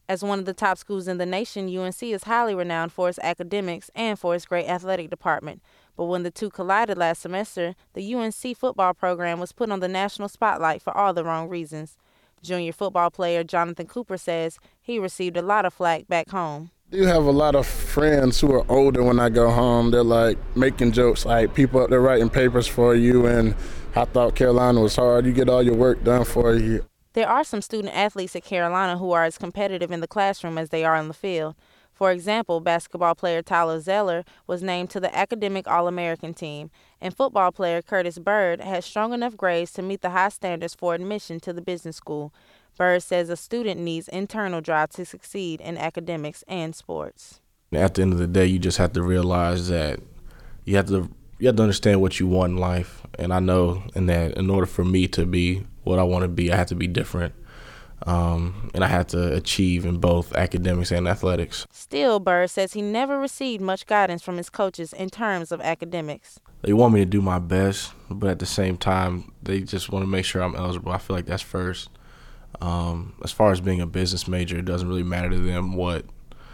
As one of the top schools in the nation, UNC is highly renowned for its academics and for its great athletic department. But when the two collided last semester, the UNC football program was put on the national spotlight for all the wrong reasons. Junior football player Jonathan Cooper says he received a lot of flack back home. I do have a lot of friends who are older when I go home. They're like making jokes like people up there writing papers for you, and I thought Carolina was hard. You get all your work done for you. There are some student athletes at Carolina who are as competitive in the classroom as they are on the field. For example, basketball player Tyler Zeller was named to the Academic All-American team, and football player Curtis Bird had strong enough grades to meet the high standards for admission to the business school. Bird says a student needs internal drive to succeed in academics and sports. At the end of the day, you just have to realize that you have to understand what you want in life. And I know that in order for me to be what I want to be, I have to be different. And I had to achieve in both academics and athletics. Still, Bird says he never received much guidance from his coaches in terms of academics. They want me to do my best, but at the same time, they just want to make sure I'm eligible. I feel like that's first. As far as being a business major, it doesn't really matter to them what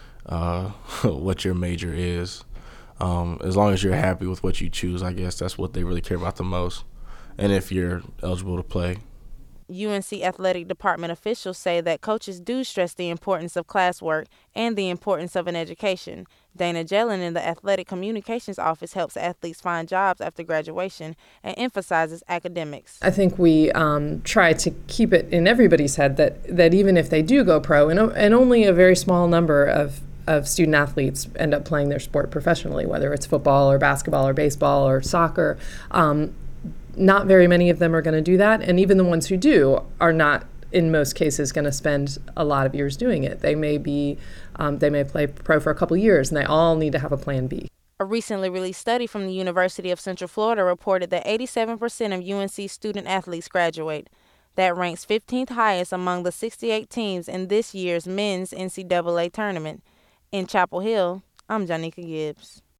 your major is. As long as you're happy with what you choose, I guess that's what they really care about the most. And if you're eligible to play. UNC athletic department officials say that coaches do stress the importance of classwork and the importance of an education. Dana Jellin in the athletic communications office helps athletes find jobs after graduation and emphasizes academics. I think we try to keep it in everybody's head that even if they do go pro, and only a very small number of student athletes end up playing their sport professionally, whether it's football or basketball or baseball or soccer, not very many of them are going to do that. And even the ones who do are not, in most cases, going to spend a lot of years doing it. They may play pro for a couple years, and they all need to have a plan B. A recently released study from the University of Central Florida reported that 87% of UNC student athletes graduate. That ranks 15th highest among the 68 teams in this year's men's NCAA tournament. In Chapel Hill, I'm Janika Gibbs.